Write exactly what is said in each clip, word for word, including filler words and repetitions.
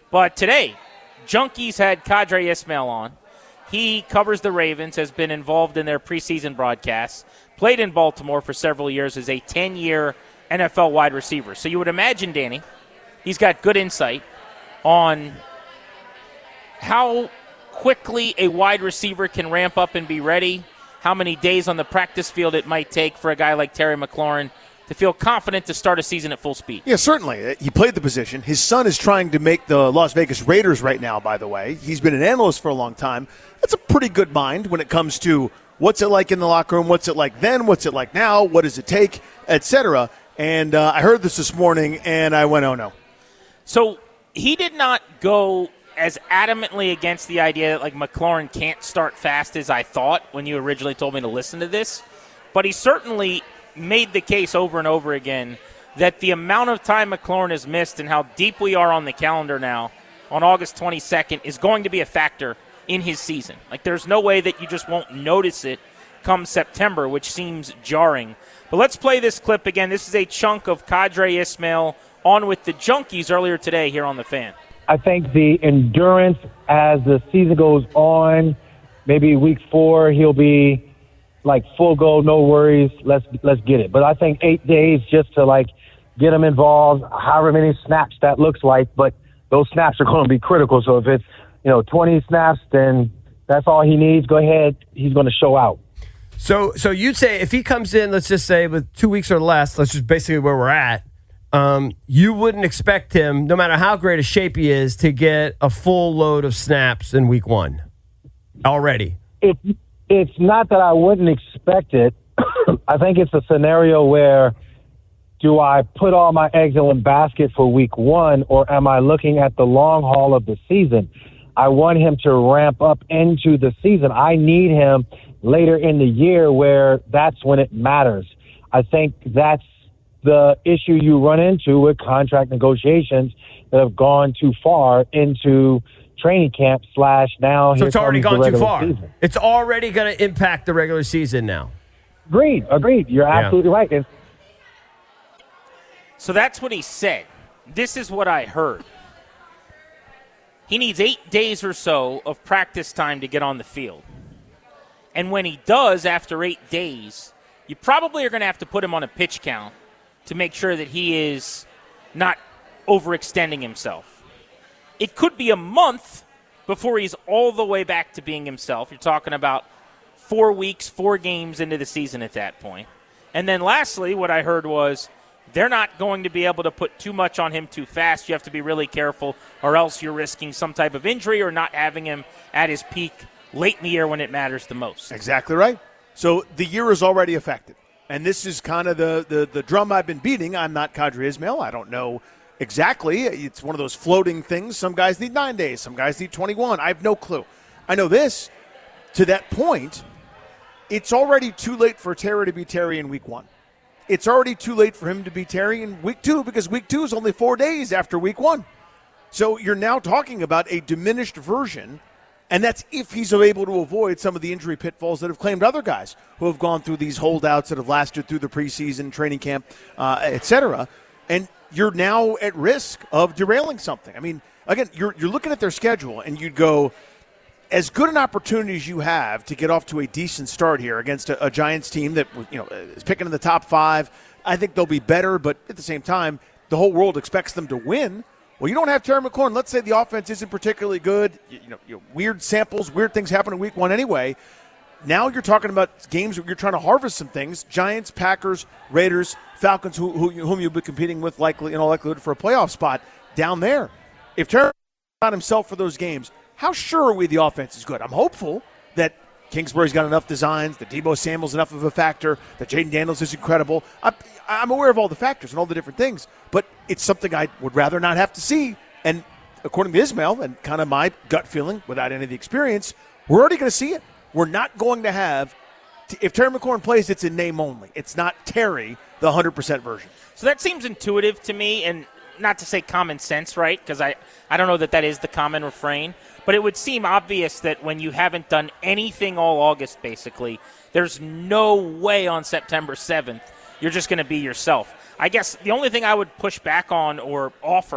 But today, Junkies had Qadry Ismail on. He covers the Ravens, has been involved in their preseason broadcasts, played in Baltimore for several years as a ten-year N F L wide receiver. So you would imagine, Danny, he's got good insight on how quickly a wide receiver can ramp up and be ready, how many days on the practice field it might take for a guy like Terry McLaurin to feel confident to start a season at full speed. Yeah, certainly. He played the position. His son is trying to make the Las Vegas Raiders right now, by the way. He's been an analyst for a long time. That's a pretty good mind when it comes to what's it like in the locker room, what's it like then, what's it like now, what does it take, et cetera. And uh, I heard this this morning, and I went, oh, no. So he did not go as adamantly against the idea that, like, McLaurin can't start fast as I thought when you originally told me to listen to this. But he certainly made the case over and over again that the amount of time McLaurin has missed and how deep we are on the calendar now on August twenty-second is going to be a factor in his season. Like, there's no way that you just won't notice it come September, which seems jarring. But let's play this clip again. This is a chunk of Qadry Ismail on with the Junkies earlier today here on The Fan. I think the endurance as the season goes on, maybe week four, he'll be like full go, no worries, let's let's get it. But I think eight days just to like get him involved, however many snaps that looks like, but those snaps are going to be critical. So if it's, you know, twenty snaps, then that's all he needs. Go ahead, he's going to show out. So so you'd say if he comes in, let's just say with two weeks or less, that's just basically where we're at, um, you wouldn't expect him, no matter how great a shape he is, to get a full load of snaps in week one already. It, it's not that I wouldn't expect it. I think it's a scenario where do I put all my eggs in one basket for week one, or am I looking at the long haul of the season? I want him to ramp up into the season. I need him later in the year where that's when it matters. I think that's the issue you run into with contract negotiations that have gone too far into training camp slash now. So it's already gone too far. Season. It's already going to impact the regular season now. Agreed. Agreed. You're yeah. absolutely right. And so that's what he said. This is what I heard. He needs eight days or so of practice time to get on the field. And when he does, after eight days, you probably are going to have to put him on a pitch count to make sure that he is not overextending himself. It could be a month before he's all the way back to being himself. You're talking about four weeks, four games into the season at that point. And then lastly, what I heard was they're not going to be able to put too much on him too fast. You have to be really careful, or else you're risking some type of injury or not having him at his peak late in the year when it matters the most. Exactly right. So the year is already affected. And this is kind of the, the, the drum I've been beating. I'm not Qadry Ismail. I don't know exactly. It's one of those floating things. Some guys need nine days. Some guys need twenty-one. I have no clue. I know this. To that point, it's already too late for Terry to be Terry in week one. It's already too late for him to be Terry in week two because week two is only four days after week one. So you're now talking about a diminished version. And that's if he's able to avoid some of the injury pitfalls that have claimed other guys who have gone through these holdouts that have lasted through the preseason, training camp, uh, et cetera. And you're now at risk of derailing something. I mean, again, you're you're looking at their schedule, and you'd go, as good an opportunity as you have to get off to a decent start here against a, a Giants team that, you know, is picking in the top five. I think they'll be better, but at the same time, the whole world expects them to win. Well, you don't have Terry McLaurin. Let's say the offense isn't particularly good. You, you know, you know, weird samples, weird things happen in week one anyway. Now you're talking about games where you're trying to harvest some things. Giants, Packers, Raiders, Falcons, who, who, whom you'll be competing with likely in all likelihood for a playoff spot down there. If Terry not himself for those games, how sure are we the offense is good? I'm hopeful that Kingsbury's got enough designs, that Deebo Samuel's enough of a factor, that Jaden Daniels is incredible. I'm, I'm aware of all the factors and all the different things, but it's something I would rather not have to see. And according to Ismail and kind of my gut feeling, without any of the experience, we're already going to see it. We're not going to have – if Terry McLaurin plays, it's in name only. It's not Terry, the one hundred percent version. So that seems intuitive to me, and not to say common sense, right? Because I, I don't know that that is the common refrain. But it would seem obvious that when you haven't done anything all August, basically, there's no way on September seventh you're just going to be yourself. I guess the only thing I would push back on or offer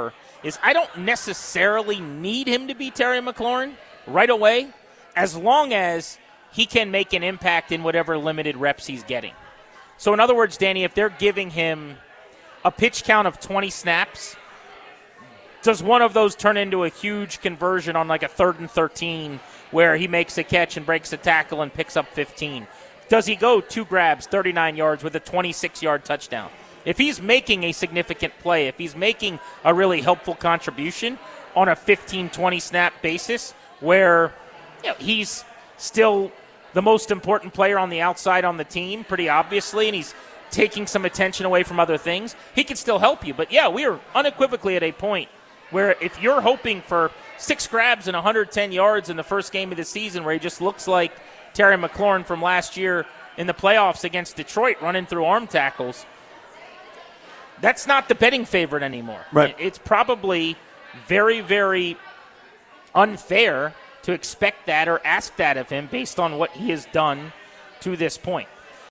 is I don't necessarily need him to be Terry McLaurin right away, as long as he can make an impact in whatever limited reps he's getting. So in other words, Danny, if they're giving him a pitch count of twenty snaps, does one of those turn into a huge conversion on like a third and thirteen where he makes a catch and breaks a tackle and picks up fifteen? Does he go two grabs, thirty-nine yards with a twenty-six-yard touchdown? If he's making a significant play, if he's making a really helpful contribution on a fifteen, twenty snap basis where you know, he's still the most important player on the outside on the team, pretty obviously, and he's taking some attention away from other things, he can still help you. But, yeah, we are unequivocally at a point where if you're hoping for six grabs and one hundred ten yards in the first game of the season where he just looks like Terry McLaurin from last year in the playoffs against Detroit running through arm tackles, that's not the betting favorite anymore. Right. It's probably very, very unfair to expect that or ask that of him based on what he has done to this point.